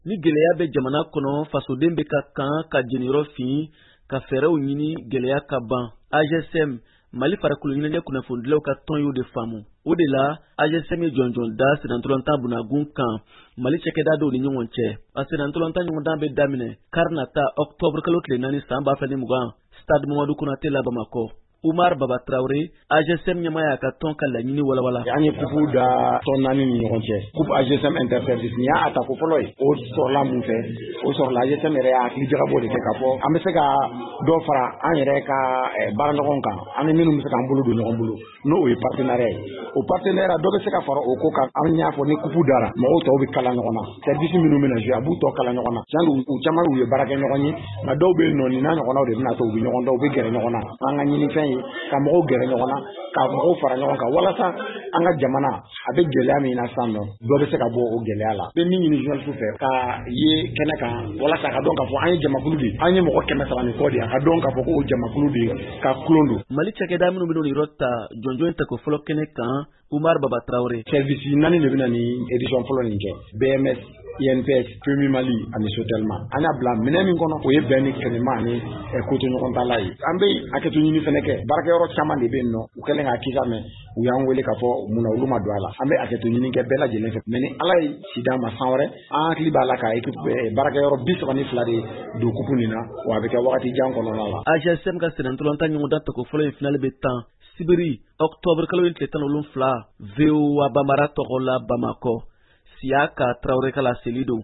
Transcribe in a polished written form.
ni gɛlɛya bɛ jamana kɔnɔ fasoden bɛ ka kan ka jeniyɔrɔ fin ka fɛɛrɛw ɲini gɛlɛya ka ban. AGSM Mali farikolo ɲinɛnɛ kunnafonidilaw ka tɔn y'o de faamu. O de la AGSM ye jɔnjɔn da senatɔlɔntan bunakun kan Mali cɛkɛda dɔw ni ɲɔgɔn cɛ. A senatɔlɔntan ɲɔgɔndan bɛ daminɛ kari nata octobre kalo tile 4 san 2020 stade Mamadu Konate la Bamakɔ. Umar Baba Traoré, AGSM ɲɛmaa ka tɔn ka laɲini walawala. An ye kupu da tɔn naani ni ɲɔgɔn cɛ. Kupu AGSM interservice ni y'a atako fɔlɔ ye. O sɔrɔla mun fɛ? O sɔrɔla AGSM yɛrɛ y'a hakili jagabɔ de kɛ ka fɔ an bɛ se ka dɔ fara an yɛrɛ ka baara ɲɔgɔn kan. An ni minnu bɛ se k'an bolo don ɲɔgɔn bolo. N'o ye partenariat ye. O partenariat dɔ bɛ se ka fara o ko kan. An y'a fɔ ni kupu dara mɔgɔw tɔw bɛ kala ɲɔgɔn na. Service minnu bɛ na jouer a b'u tɔ kala ɲɔgɔn na. Tiɲɛ don u caman u ye baara kɛ ɲɔgɔn ye. Nka dɔw bɛ yen nɔ nin n'a ɲɔgɔnnaw de bɛna to u bɛ ɲɔgɔn dɔn u bɛ gɛrɛ ɲɔgɔn na. An ka ɲini fɛn ye ka mɔgɔw gɛrɛ ɲɔgɔn na ka mɔgɔw fara ɲɔgɔn kan walasa an ka jamana a bɛ gɛlɛya min na sisan nɔ dɔ bɛ se ka bɔ o gɛlɛya la. Bɛ min ɲini journaliste fɛ ka ye kɛnɛ kan walasa a ka dɔn k'a fɔ an ye jamakulu de an ye mɔgɔ 300 ni kɔ de a ka dɔn k'a fɔ ko o jamakulu de ka kulon don. Mali cɛkɛda minnu bɛ yɔrɔ ta jɔnjɔn ta ko fɔlɔ kɛnɛ kan Umar Baba Traoré. Service naani de bɛna ni édition fɔlɔ nin kɛ. BMS, INPS, Premier Mali ani Sotelma. An y'a bila minɛn min kɔnɔ o ye bɛn ni kɛnɛma ani koto ɲɔgɔn ta la ye. An bɛ hakɛto ɲini fɛnɛ kɛ. Baarakɛyɔrɔ caman de bɛ yen nɔ u kɛlen k'a kisa mɛn u y'an wele k'a fɔ mun na olu ma don a la. An bɛ hakɛto ɲini kɛ bɛɛ lajɛlen fɛ. Mais ni Ala ye si d'an ma san wɛrɛ an hakili b'a la ka baarakɛyɔrɔ 32 de don kupu nin na wa a bɛ kɛ wagati jan kɔnɔna la. AGSM ka senatɔlɔntan ɲɔgɔndan ta ko fɔlɔ in finale bɛ tan Sibiri octobre kalo tile 17 VOA Bambara tɔgɔ la Bamakɔ. Siaka Traoré ka laseli don.